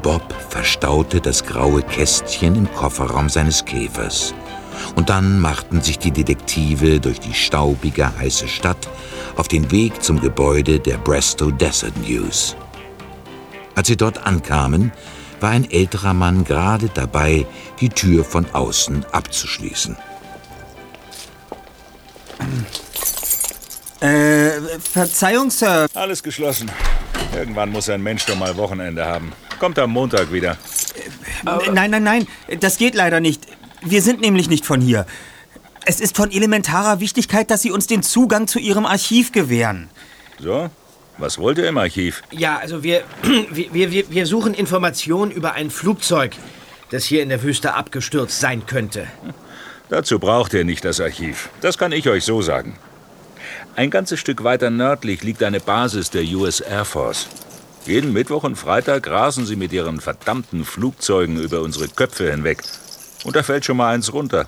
Bob verstaute das graue Kästchen im Kofferraum seines Käfers. Und dann machten sich die Detektive durch die staubige, heiße Stadt auf den Weg zum Gebäude der Bristow Desert News. Als sie dort ankamen, war ein älterer Mann gerade dabei, die Tür von außen abzuschließen. Verzeihung, Sir. Alles geschlossen. Irgendwann muss ein Mensch doch mal Wochenende haben. Kommt am Montag wieder. Nein, das geht leider nicht. Wir sind nämlich nicht von hier. Es ist von elementarer Wichtigkeit, dass Sie uns den Zugang zu Ihrem Archiv gewähren. So? Was wollt ihr im Archiv? Ja, also wir suchen Informationen über ein Flugzeug, das hier in der Wüste abgestürzt sein könnte. Dazu braucht ihr nicht das Archiv. Das kann ich euch so sagen. Ein ganzes Stück weiter nördlich liegt eine Basis der US Air Force. Jeden Mittwoch und Freitag rasen sie mit ihren verdammten Flugzeugen über unsere Köpfe hinweg. Und da fällt schon mal eins runter.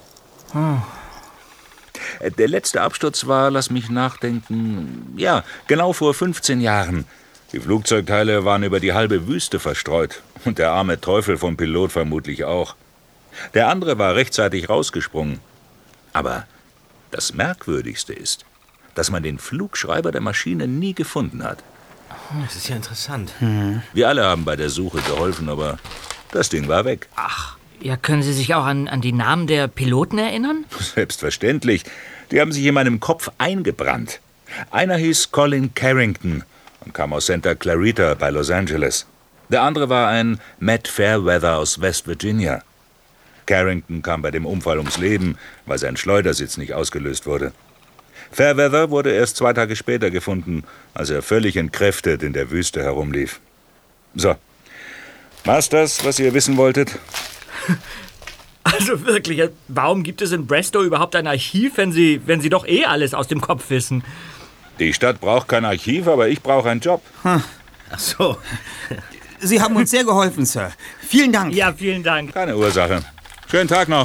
Der letzte Absturz war, lass mich nachdenken, ja, genau vor 15 Jahren. Die Flugzeugteile waren über die halbe Wüste verstreut. Und der arme Teufel vom Pilot vermutlich auch. Der andere war rechtzeitig rausgesprungen. Aber das Merkwürdigste ist, dass man den Flugschreiber der Maschine nie gefunden hat. Das ist ja interessant. Wir alle haben bei der Suche geholfen, aber das Ding war weg. Ach, ja, können Sie sich auch an die Namen der Piloten erinnern? Selbstverständlich. Die haben sich in meinem Kopf eingebrannt. Einer hieß Colin Carrington und kam aus Santa Clarita bei Los Angeles. Der andere war ein Matt Fairweather aus West Virginia. Carrington kam bei dem Unfall ums Leben, weil sein Schleudersitz nicht ausgelöst wurde. Fairweather wurde erst 2 Tage später gefunden, als er völlig entkräftet in der Wüste herumlief. So, war's das, was ihr wissen wolltet? Also wirklich, warum gibt es in Bristow überhaupt ein Archiv, wenn Sie doch eh alles aus dem Kopf wissen? Die Stadt braucht kein Archiv, aber ich brauche einen Job. Ach so. Sie haben uns sehr geholfen, Sir. Vielen Dank. Ja, vielen Dank. Keine Ursache. Schönen Tag noch.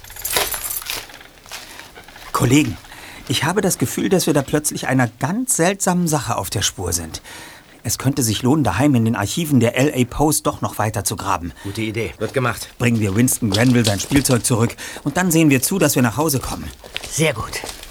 Kollegen, ich habe das Gefühl, dass wir da plötzlich einer ganz seltsamen Sache auf der Spur sind. Es könnte sich lohnen, daheim in den Archiven der LA Post doch noch weiter zu graben. Gute Idee. Wird gemacht. Bringen wir Winston Granville sein Spielzeug zurück und dann sehen wir zu, dass wir nach Hause kommen. Sehr gut.